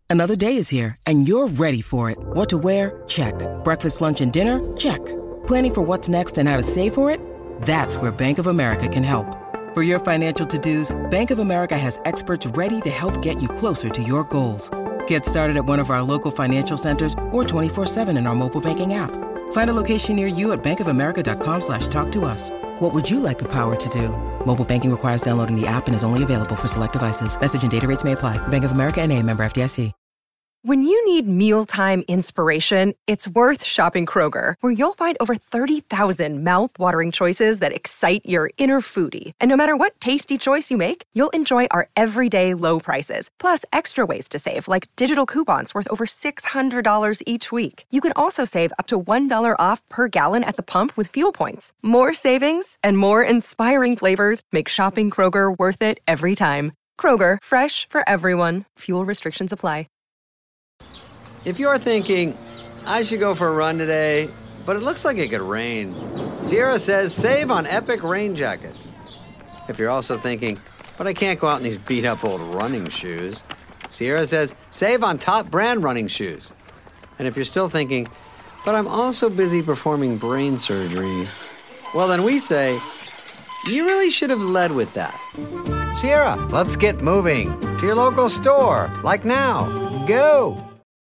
Another day is here, and you're ready for it. What to wear? Check. Breakfast, lunch, and dinner? Check. Planning for what's next and how to save for it? That's where Bank of America can help. For your financial to-dos, Bank of America has experts ready to help get you closer to your goals. Get started at one of our local financial centers or 24/7 in our mobile banking app. Find a location near you at bankofamerica.com/talktous. What would you like the power to do? Mobile banking requires downloading the app and is only available for select devices. Message and data rates may apply. Bank of America N.A., member FDIC. When you need mealtime inspiration, it's worth shopping Kroger, where you'll find over 30,000 mouth-watering choices that excite your inner foodie. And no matter what tasty choice you make, you'll enjoy our everyday low prices, plus extra ways to save, like digital coupons worth over $600 each week. You can also save up to $1 off per gallon at the pump with fuel points. More savings and more inspiring flavors make shopping Kroger worth it every time. Kroger, fresh for everyone. Fuel restrictions apply. If you're thinking, I should go for a run today, but it looks like it could rain, Sierra says save on Epic rain jackets. If you're also thinking, but I can't go out in these beat-up old running shoes, Sierra says save on top brand running shoes. And if you're still thinking, but I'm also busy performing brain surgery, well then we say, you really should have led with that. Sierra, let's get moving to your local store, like now. Go!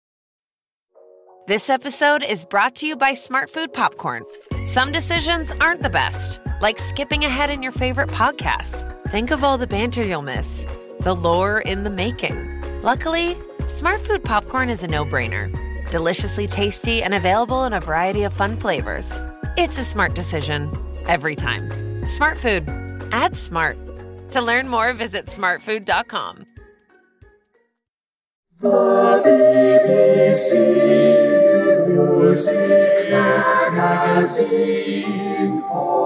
This episode is brought to you by Smartfood Popcorn. Some decisions aren't the best, like skipping ahead in your favorite podcast. Think of all the banter you'll miss, the lore in the making. Luckily, Smartfood Popcorn is a no-brainer. Deliciously tasty and available in a variety of fun flavors. It's a smart decision every time. Smartfood. Add smart. To learn more, visit smartfood.com. The BBC Music Magazine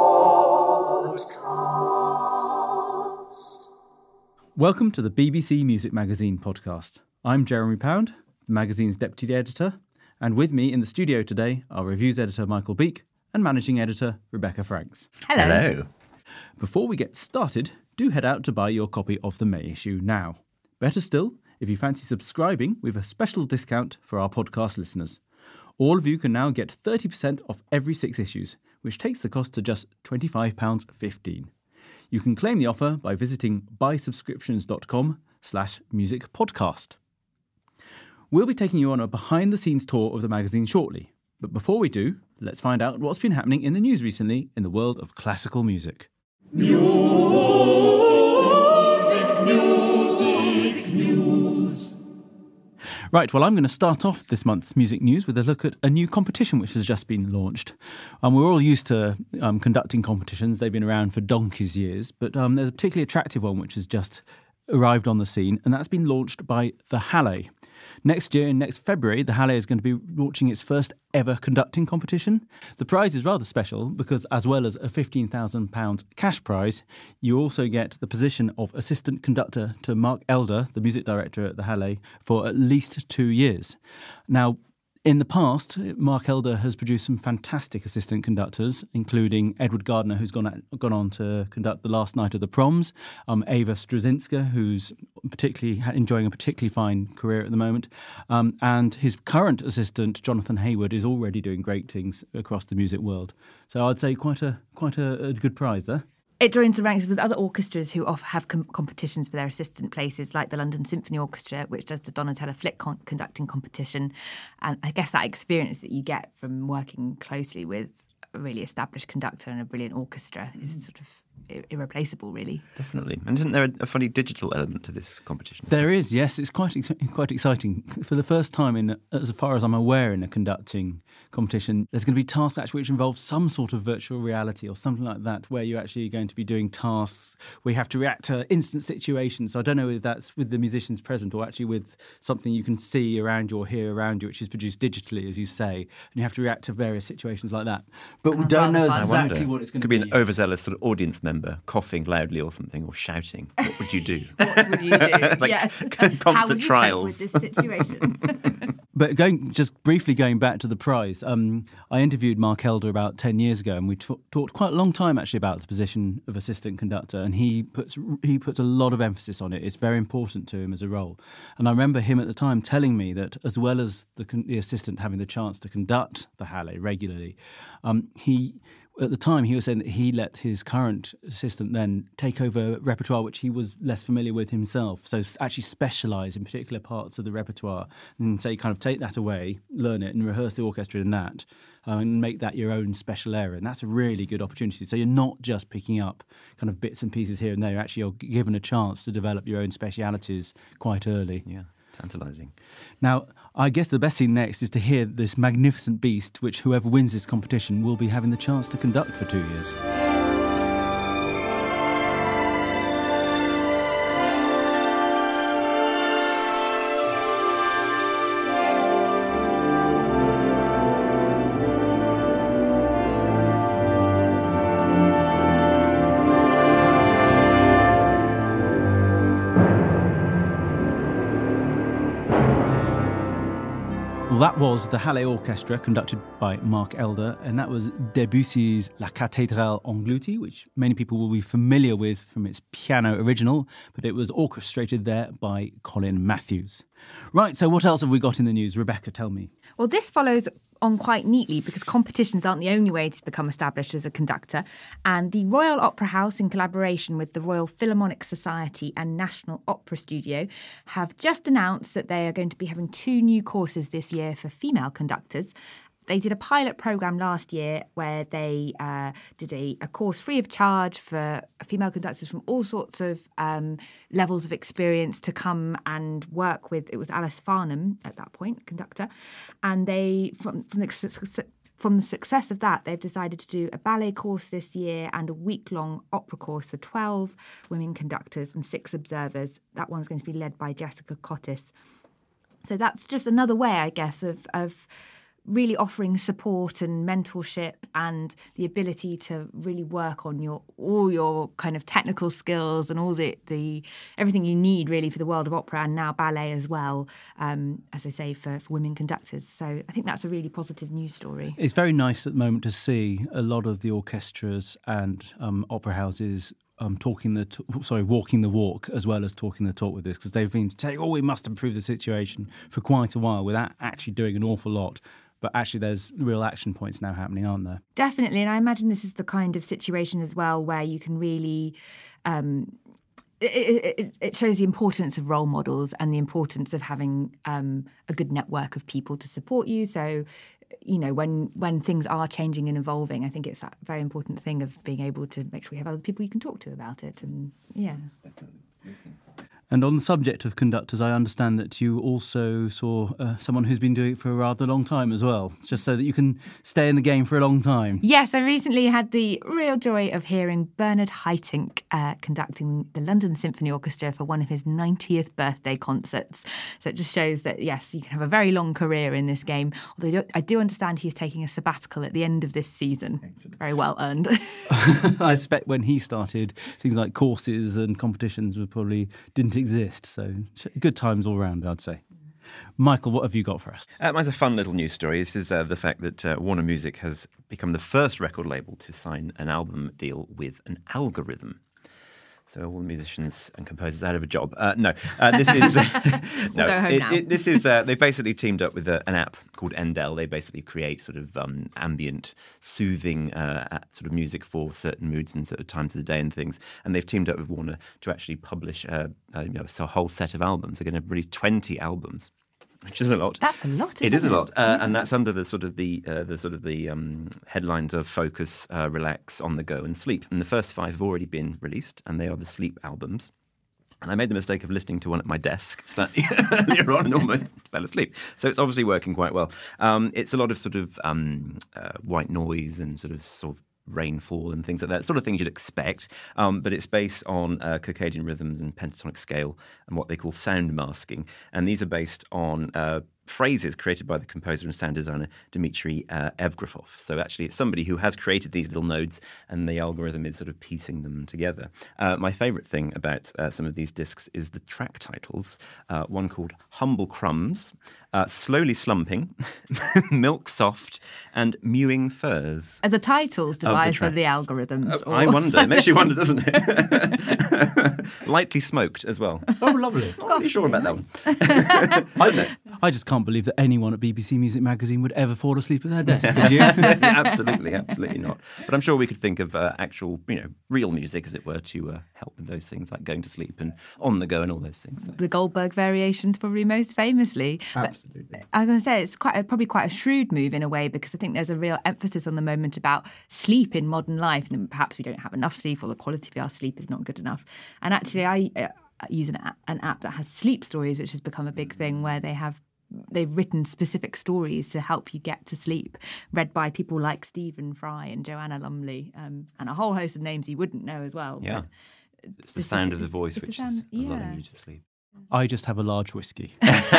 Podcast. Welcome to the BBC Music Magazine podcast. I'm Jeremy Pound, the magazine's deputy editor, and with me in the studio today are reviews editor Michael Beek and managing editor Rebecca Franks. Hello. Before we get started, do head out to buy your copy of the May issue now. Better still, if you fancy subscribing, we have a special discount for our podcast listeners. All of you can now get 30% off every 6 issues, which takes the cost to just £25.15. You can claim the offer by visiting buysubscriptions.com/musicpodcast. We'll be taking you on a behind-the-scenes tour of the magazine shortly. But before we do, let's find out what's been happening in the news recently in the world of classical music. Right, well, I'm going to start off this month's music news with a look at a new competition which has just been launched. We're all used to conducting competitions. They've been around for donkey's years, but there's a particularly attractive one which has just arrived on the scene, and that's been launched by the Halle. Next year, next February, the Halle is going to be launching its first ever conducting competition. The prize is rather special because, as well as a £15,000 cash prize, you also get the position of assistant conductor to Mark Elder, the music director at the Halle, for at least 2 years. Now, in the past, Mark Elder has produced some fantastic assistant conductors, including Edward Gardner, who's gone on to conduct The Last Night of the Proms, Ava Strusinska, who's particularly enjoying a particularly fine career at the moment, and his current assistant, Jonathan Hayward, is already doing great things across the music world. So I'd say quite a good prize there. It joins the ranks with other orchestras who often have competitions for their assistant places, like the London Symphony Orchestra, which does the Donatella Flick conducting competition. And I guess that experience that you get from working closely with a really established conductor and a brilliant orchestra is sort of irreplaceable, really. Definitely. And isn't there a funny digital element to this competition? There is, yes. It's quite exciting. For the first time, as far as I'm aware, in a conducting competition, there's going to be tasks actually which involve some sort of virtual reality or something like that, where you're actually going to be doing tasks where you have to react to instant situations. So I don't know if that's with the musicians present or actually with something you can see around you or hear around you, which is produced digitally, as you say, and you have to react to various situations like that. But we don't know exactly what it's going to be. Could be an overzealous sort of audience member member coughing loudly or something or shouting, what would you do? What would you do? Yes. Concert How would you trials. cope with this situation? But briefly going back to the prize, I interviewed Mark Elder about 10 years ago, and we talked quite a long time actually about the position of assistant conductor, and he puts a lot of emphasis on it. It's very important to him as a role. And I remember him at the time telling me that as well as the assistant having the chance to conduct the Halle regularly, at the time, he was saying that he let his current assistant then take over repertoire which he was less familiar with himself. So actually specialise in particular parts of the repertoire and say kind of take that away, learn it and rehearse the orchestra in that and make that your own special area. And that's a really good opportunity. So you're not just picking up kind of bits and pieces here and there. Actually, you're given a chance to develop your own specialities quite early. Yeah. Tantalising. Now, I guess the best thing next is to hear this magnificent beast, which whoever wins this competition will be having the chance to conduct for 2 years. That was the Halle Orchestra, conducted by Mark Elder, and that was Debussy's La Cathédrale Engloutie, which many people will be familiar with from its piano original, but it was orchestrated there by Colin Matthews. Right, so what else have we got in the news? Rebecca, tell me. Well, this follows on quite neatly because competitions aren't the only way to become established as a conductor. And the Royal Opera House, in collaboration with the Royal Philharmonic Society and National Opera Studio, have just announced that they are going to be having 2 new courses this year for female conductors. They did a pilot programme last year where they did a course free of charge for female conductors from all sorts of levels of experience to come and work with. It was Alice Farnham at that point, conductor. And they, from the success of that, they've decided to do a ballet course this year and a week-long opera course for 12 women conductors and 6 observers. That one's going to be led by Jessica Cottis. So that's just another way, I guess, of really offering support and mentorship and the ability to really work on all your kind of technical skills and all the everything you need really for the world of opera and now ballet as well, as I say, for women conductors. So I think that's a really positive news story. It's very nice at the moment to see a lot of the orchestras and opera houses walking the walk as well as talking the talk with this, because they've been saying, we must improve the situation for quite a while without actually doing an awful lot. But actually there's real action points now happening, aren't there? Definitely, and I imagine this is the kind of situation as well where you can really... It shows the importance of role models and the importance of having a good network of people to support you. So, you know, when things are changing and evolving, I think it's that very important thing of being able to make sure you have other people you can talk to about it. And yeah. Definitely. And on the subject of conductors, I understand that you also saw someone who's been doing it for a rather long time as well, just so that you can stay in the game for a long time. Yes, I recently had the real joy of hearing Bernard Haitink conducting the London Symphony Orchestra for one of his 90th birthday concerts. So it just shows that, yes, you can have a very long career in this game. Although I do understand he's taking a sabbatical at the end of this season. Excellent. Very well earned. I suspect when he started, things like courses and competitions didn't exist. So good times all round, I'd say. Michael, what have you got for us? Mine's a fun little news story. This is the fact that Warner Music has become the first record label to sign an album deal with an algorithm. So all the musicians and composers out of a job. This is we'll go home now. This is they basically teamed up with an app called Endel. They basically create sort of ambient, soothing sort of music for certain moods and sort of times of the day and things. And they've teamed up with Warner to actually publish a whole set of albums. They're going to release 20 albums, which is a lot. That's a lot, isn't it? It is a lot, and that's under the headlines of Focus, Relax, On the Go, and Sleep. And the first 5 have already been released, and they are the Sleep albums. And I made the mistake of listening to one at my desk slightly earlier on and almost fell asleep. So it's obviously working quite well. It's a lot of sort of white noise and sort of rainfall and things like that, sort of things you'd expect, but it's based on circadian rhythms and pentatonic scale and what they call sound masking, and these are based on phrases created by the composer and sound designer Dmitry Evgrafov. So actually it's somebody who has created these little nodes, and the algorithm is sort of piecing them together. My favourite thing about some of these discs is the track titles. One called Humble Crumbs, Slowly Slumping, Milk Soft, and Mewing Furs. Are the titles devised by the algorithms? I wonder. It makes you wonder, doesn't it? Lightly smoked as well. Oh, lovely. Not really sure about that one. I just can't believe that anyone at BBC Music Magazine would ever fall asleep at their desk, could you? Absolutely not. But I'm sure we could think of actual, real music, as it were, to help with those things like going to sleep and on the go and all those things. So. The Goldberg variations, probably most famously. Absolutely. But I was going to say it's probably quite a shrewd move in a way, because I think there's a real emphasis on the moment about sleep in modern life, and perhaps we don't have enough sleep, or the quality of our sleep is not good enough. And actually, I use an app that has sleep stories, which has become a big thing, where they've written specific stories to help you get to sleep, read by people like Stephen Fry and Joanna Lumley, and a whole host of names you wouldn't know as well. Yeah, it's the sound of the voice which is allowing you to sleep. I just have a large whiskey.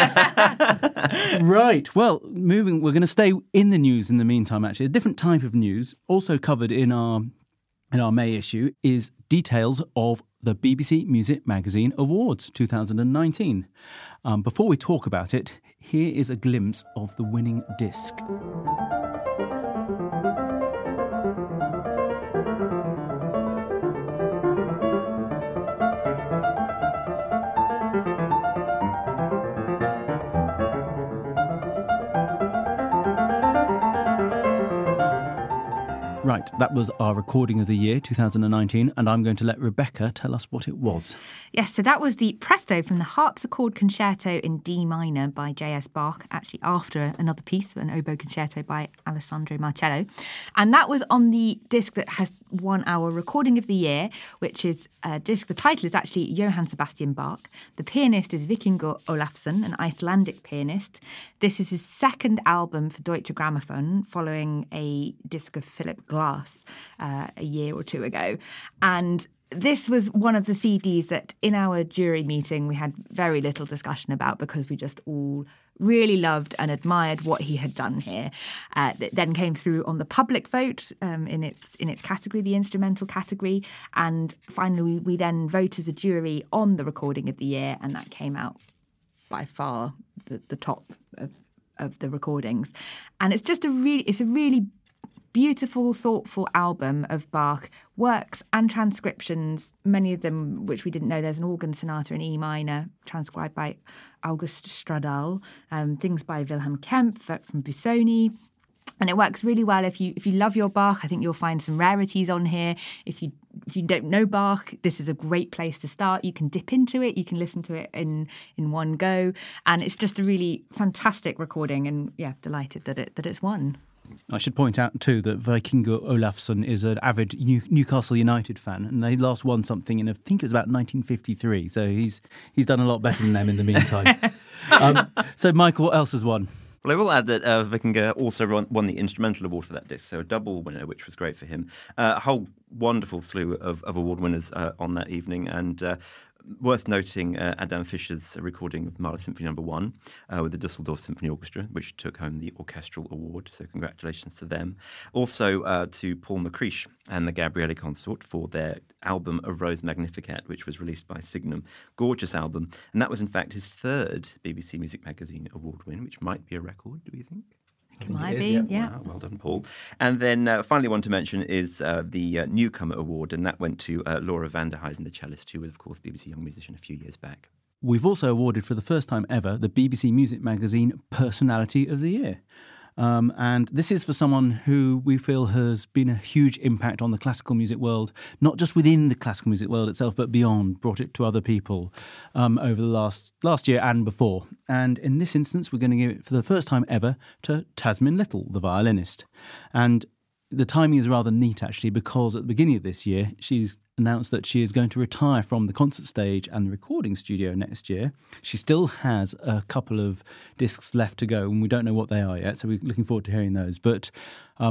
Right. Well, we're going to stay in the news in the meantime, actually. A different type of news, also covered in our May issue, is details of the BBC Music Magazine Awards 2019. Before we talk about it, here is a glimpse of the winning disc. Right, that was our recording of the year, 2019, and I'm going to let Rebecca tell us what it was. Yes, so that was the Presto from the Harpsichord Concerto in D minor by J.S. Bach, actually after another piece, an oboe concerto by Alessandro Marcello. And that was on the disc that has won our recording of the year, which is a disc. The title is actually Johann Sebastian Bach. The pianist is Vikingur Olafsson, an Icelandic pianist. This is his second album for Deutsche Grammophon, following a disc of Philip Glass a year or two ago. And this was one of the CDs that in our jury meeting we had very little discussion about, because we just all really loved and admired what he had done here. It then came through on the public vote in its category, the instrumental category, and finally we then vote as a jury on the recording of the year, and that came out by far the top of the recordings. And it's just a really beautiful, thoughtful album of Bach works and transcriptions, many of them which we didn't know. There's an organ sonata in E minor transcribed by August Stradal, things by Wilhelm Kempff from Busoni. And it works really well if you love your Bach. I think you'll find some rarities on here. If you don't know Bach, this is a great place to start. You can dip into it. You can listen to it in one go. And it's just a really fantastic recording. And yeah, delighted that it's won. I should point out too that Vikingur Olafsson is an avid Newcastle United fan, and they last won something in, I think it was about 1953. So he's done a lot better than them in the meantime. So Michael, what else has won? Well, I will add that Vikingur also won the instrumental award for that disc, so a double winner, which was great for him. A whole wonderful slew of award winners on that evening, and worth noting Adam Fischer's recording of Mahler Symphony No. 1 with the Dusseldorf Symphony Orchestra, which took home the orchestral award, so congratulations to them. Also to Paul McCreish and the Gabriele Consort for their album A Rose Magnificat, which was released by Signum. Gorgeous album, and that was in fact his third BBC Music Magazine award win, which might be a record, do you think? It might be, yeah. Wow, well done, Paul. And then finally one to mention is the Newcomer Award, and that went to Laura van der Heijden, the cellist, who was, of course, BBC Young Musician a few years back. We've also awarded for the first time ever the BBC Music Magazine Personality of the Year. And this is for someone who we feel has been a huge impact on the classical music world, not just within the classical music world itself, but beyond, brought it to other people over the last year and before. And in this instance, we're going to give it for the first time ever to Tasmin Little, the violinist. And the timing is rather neat, actually, because at the beginning of this year, she's announced that she is going to retire from the concert stage and the recording studio next year. She still has a couple of discs left to go, and we don't know what they are yet, so we're looking forward to hearing those. But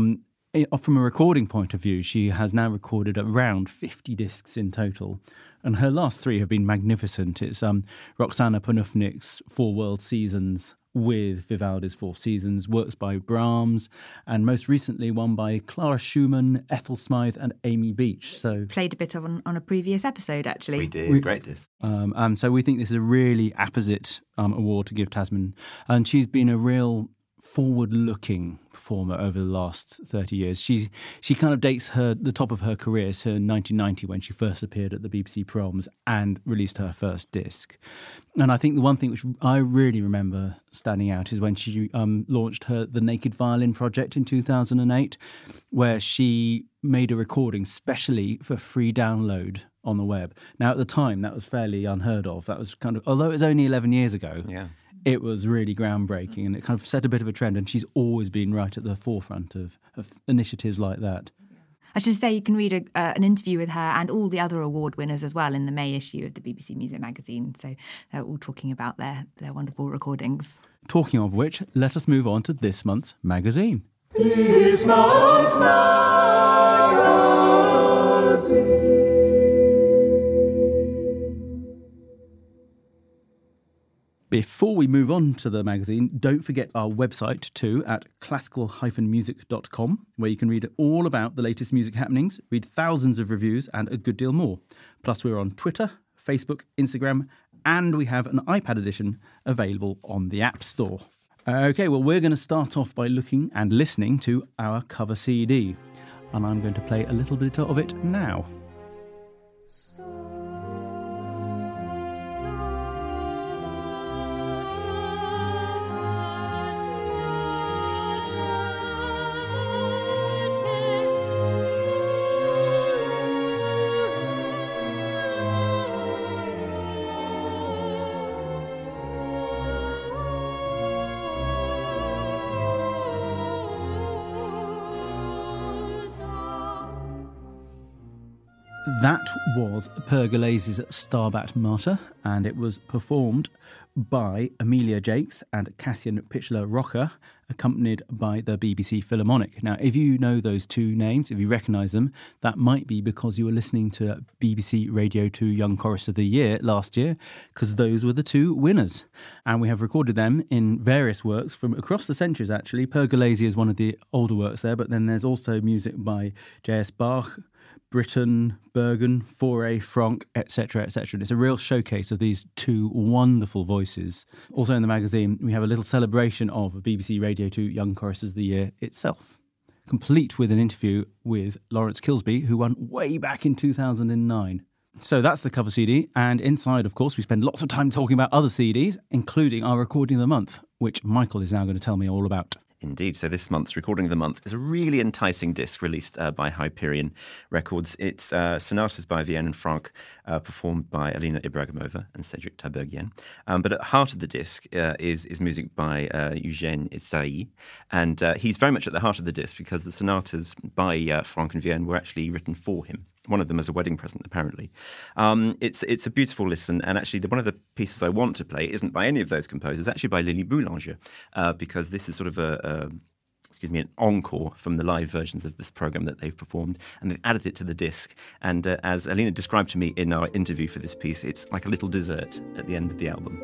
from a recording point of view, she has now recorded around 50 discs in total. And her last 3 have been magnificent. It's Roxana Panufnik's 4 World Seasons with Vivaldi's 4 Seasons, works by Brahms, and most recently one by Clara Schumann, Ethel Smythe and Amy Beach. So played a bit of on a previous episode, actually. We did. Great disc. So we think this is a really apposite award to give Tasman. And she's been a real forward-looking performer over the last 30 years. She kind of dates the top of her career to 1990 when she first appeared at the BBC Proms and released her first disc. And I think the one thing which I really remember standing out is when she launched the Naked Violin project in 2008, where she made a recording specially for free download on the web. Now, at the time, that was fairly unheard of. That was although it was only 11 years ago, it was really groundbreaking, and it kind of set a bit of a trend, and she's always been right at the forefront of initiatives like that. I should say you can read an interview with her and all the other award winners as well in the May issue of the BBC Music magazine. So they're all talking about their wonderful recordings. Talking of which, let us move on to this month's magazine. This month's magazine. Before we move on to the magazine, don't forget our website too at classical-music.com, where you can read all about the latest music happenings, read thousands of reviews and a good deal more. Plus we're on Twitter, Facebook, Instagram, and we have an iPad edition available on the App Store. Okay, well, we're going to start off by looking and listening to our cover CD, and I'm going to play a little bit of it now. That was Pergolese's Stabat Mater, and it was performed by Amelia Jakes and Cassian Pichler-Rocha, accompanied by the BBC Philharmonic. Now, if you know those two names, if you recognise them, that might be because you were listening to BBC Radio 2 Young Chorus of the Year last year, because those were the 2 winners. And we have recorded them in various works from across the centuries, actually. Pergolesi is one of the older works there, but then there's also music by J.S. Bach, Britten, Bergen, Fauré, Franck, etc., etc. And it's a real showcase of these 2 wonderful voices. Also in the magazine, we have a little celebration of BBC Radio 2 Young Choruses of the Year itself, complete with an interview with Lawrence Kilsby, who won way back in 2009. So that's the cover CD, and inside, of course, we spend lots of time talking about other CDs, including our Recording of the Month, which Michael is now going to tell me all about. Indeed. So this month's Recording of the Month is a really enticing disc released by Hyperion Records. It's sonatas by Vienne and Franck, performed by Alina Ibragimova and Cedric Tabergian. But at the heart of the disc is music by Eugène Issai. And he's very much at the heart of the disc because the sonatas by Franck and Vienne were actually written for him. One of them as a wedding present, apparently. It's a beautiful listen, and actually one of the pieces I want to play isn't by any of those composers, actually by Lily Boulanger, because this is sort of an encore from the live versions of this programme that they've performed, and they've added it to the disc. And as Alina described to me in our interview for this piece, it's like a little dessert at the end of the album.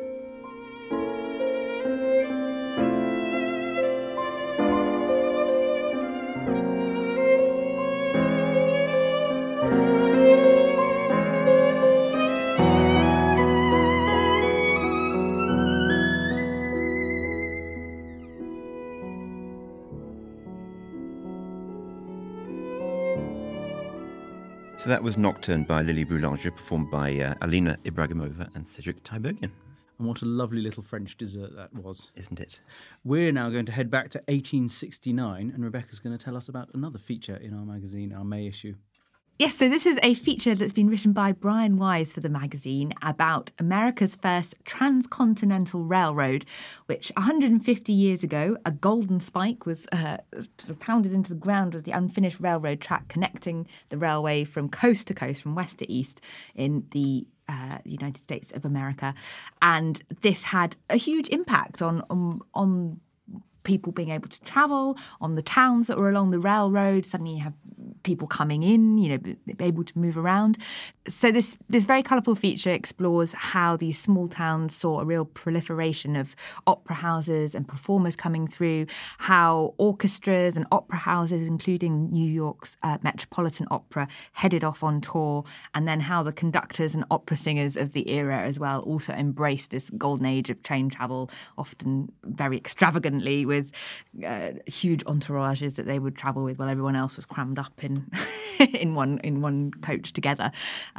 So that was Nocturne by Lily Boulanger, performed by Alina Ibragimova and Cedric Tabergian. And what a lovely little French dessert that was. Isn't it? We're now going to head back to 1869, and Rebecca's going to tell us about another feature in our magazine, our May issue. Yes, so this is a feature that's been written by Brian Wise for the magazine about America's first transcontinental railroad, which 150 years ago, a golden spike was sort of pounded into the ground of the unfinished railroad track connecting the railway from coast to coast, from west to east in the United States of America. And this had a huge impact on people being able to travel on the towns that were along the railroad. Suddenly you have people coming in, able to move around. So this very colourful feature explores how these small towns saw a real proliferation of opera houses and performers coming through, how orchestras and opera houses, including New York's Metropolitan Opera, headed off on tour, and then how the conductors and opera singers of the era as well also embraced this golden age of train travel, often very extravagantly with huge entourages that they would travel with while everyone else was crammed up in in one coach together.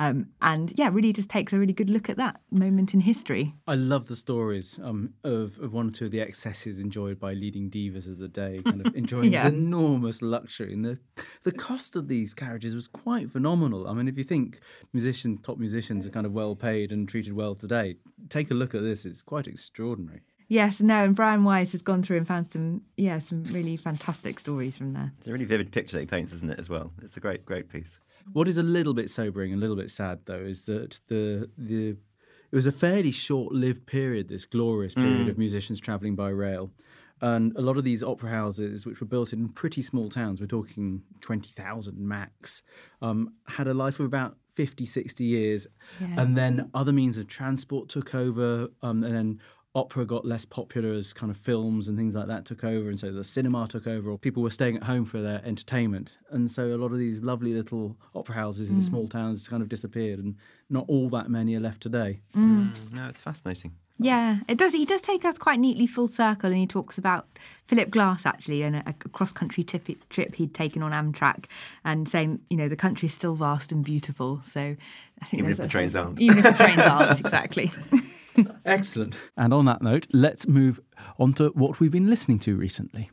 Really just takes a really good look at that moment in history. I love the stories of one or two of the excesses enjoyed by leading divas of the day, kind of enjoying this enormous luxury. And the cost of these carriages was quite phenomenal. I mean, if you think top musicians are kind of well paid and treated well today, take a look at this. It's quite extraordinary. Yes, no, and Brian Wise has gone through and found some really fantastic stories from there. It's a really vivid picture that he paints, isn't it, as well? It's a great piece. What is a little bit sobering and a little bit sad, though, is that it was a fairly short-lived period, this glorious period of musicians travelling by rail. And a lot of these opera houses, which were built in pretty small towns, we're talking 20,000 max, had a life of about 50, 60 years. Yeah. And then other means of transport took over, and then opera got less popular as kind of films and things like that took over, and so the cinema took over, or people were staying at home for their entertainment. And so a lot of these lovely little opera houses in small towns kind of disappeared, and not all that many are left today. No, it's fascinating. Yeah, it does. He does take us quite neatly full circle, and he talks about Philip Glass, actually, and a cross-country trip he'd taken on Amtrak, and saying, the country is still vast and beautiful. So I think even if the trains aren't. Even if the trains aren't, exactly. Excellent. And on that note, let's move on to what we've been listening to recently.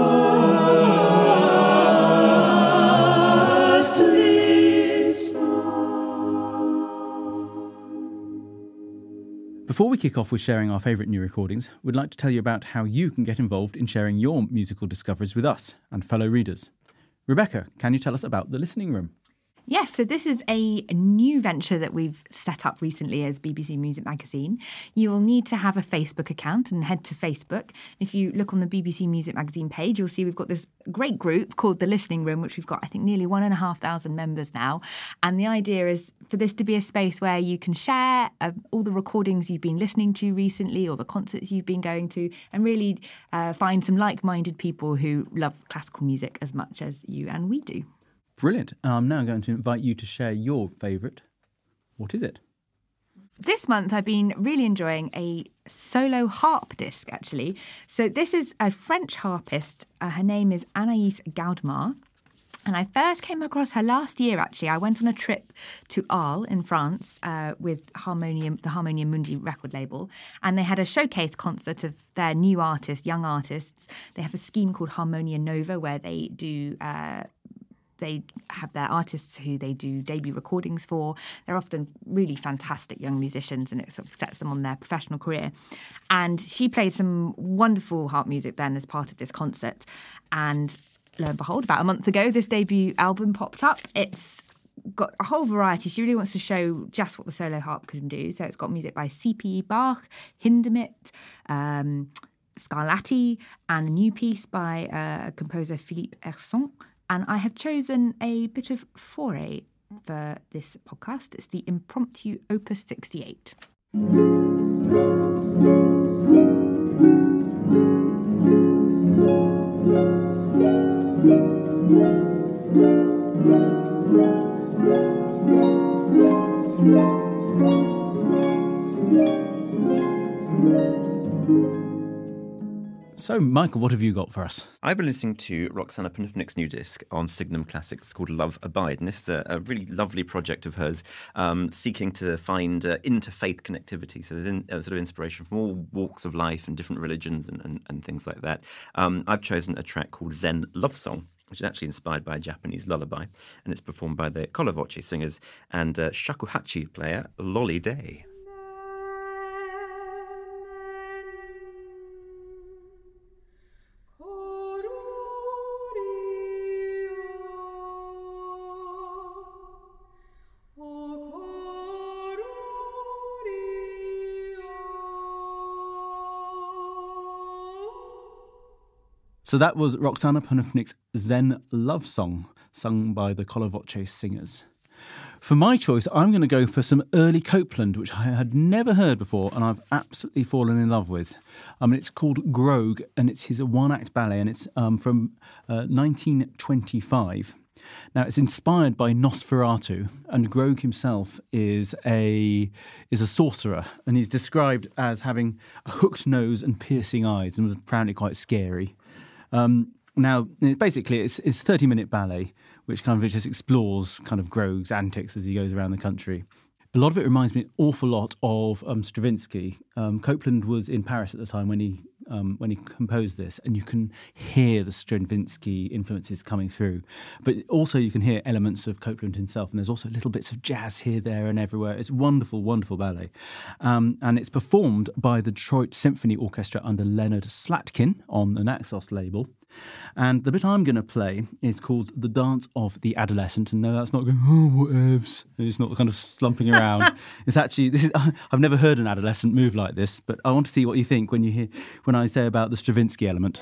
Before we kick off with sharing our favourite new recordings, we'd like to tell you about how you can get involved in sharing your musical discoveries with us and fellow readers. Rebecca, can you tell us about the Listening Room? Yes, so this is a new venture that we've set up recently as BBC Music Magazine. You will need to have a Facebook account and head to Facebook. If you look on the BBC Music Magazine page, you'll see we've got this great group called The Listening Room, which we've got, I think, nearly 1,500 members now. And the idea is for this to be a space where you can share all the recordings you've been listening to recently or the concerts you've been going to, and really find some like-minded people who love classical music as much as you and we do. Brilliant. I'm now going to invite you to share your favourite. What is it? This month I've been really enjoying a solo harp disc, actually. So this is a French harpist. Her name is Anaïs Gaudemar. And I first came across her last year, actually. I went on a trip to Arles in France with the Harmonia Mundi record label. And they had a showcase concert of their new artists, young artists. They have a scheme called Harmonia Nova where they do... They have their artists who they do debut recordings for. They're often really fantastic young musicians, and it sort of sets them on their professional career. And she played some wonderful harp music then as part of this concert. And lo and behold, about a month ago, this debut album popped up. It's got a whole variety. She really wants to show just what the solo harp can do. So it's got music by C.P. Bach, Hindemith, Scarlatti, and a new piece by composer Philippe Herson. And I have chosen a bit of foray for this podcast. It's the Impromptu Opus 68. So, Michael, what have you got for us? I've been listening to Roxana Panufnik's new disc on Signum Classics. It's called Love Abide. And this is a really lovely project of hers, seeking to find interfaith connectivity. So there's sort of inspiration from all walks of life and different religions and things like that. I've chosen a track called Zen Love Song, which is actually inspired by a Japanese lullaby. And it's performed by the Kolovochi singers and shakuhachi player Lolly Day. So that was Roxana Panufnik's Zen Love Song, sung by the Kolovoce Singers. For my choice, I'm going to go for some early Copland, which I had never heard before and I've absolutely fallen in love with. It's called Grogue, and it's his one-act ballet, and it's from 1925. Now, it's inspired by Nosferatu, and Grogue himself is a sorcerer, and he's described as having a hooked nose and piercing eyes, and was apparently quite scary. Now, basically, it's 30-minute ballet, which kind of just explores kind of Grogue's antics as he goes around the country. A lot of it reminds me an awful lot of Stravinsky. Copland was in Paris at the time when he composed this, and you can hear the Stravinsky influences coming through. But also you can hear elements of Copland himself, and there's also little bits of jazz here, there, and everywhere. It's wonderful, wonderful ballet. And it's performed by the Detroit Symphony Orchestra under Leonard Slatkin on the Naxos label. And the bit I'm going to play is called The Dance of the Adolescent. And no, that's not going, oh, whatevs. It's not kind of slumping around. It's actually, I've never heard an adolescent move like this, but I want to see what you think when I say about the Stravinsky element.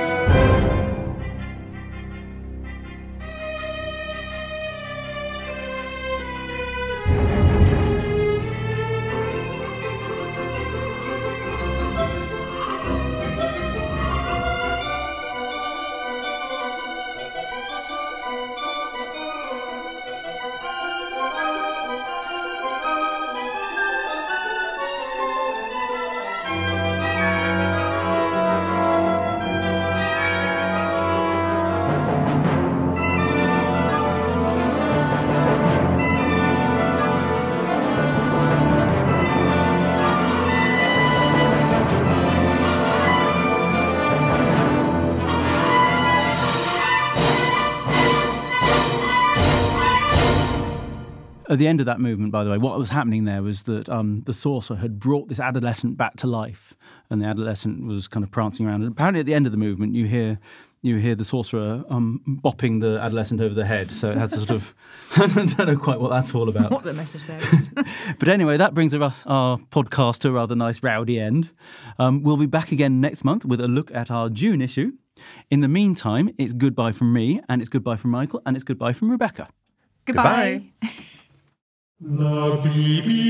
At the end of that movement, by the way, what was happening there was that the sorcerer had brought this adolescent back to life, and the adolescent was kind of prancing around. And apparently at the end of the movement, you hear the sorcerer bopping the adolescent over the head. So it has a sort of, I don't know quite what that's all about. What the message there is. But anyway, that brings our podcast to a rather nice rowdy end. We'll be back again next month with a look at our June issue. In the meantime, it's goodbye from me, and it's goodbye from Michael, and it's goodbye from Rebecca. Goodbye. The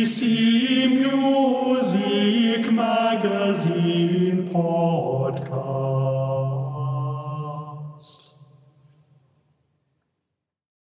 BBC Music Magazine Podcast.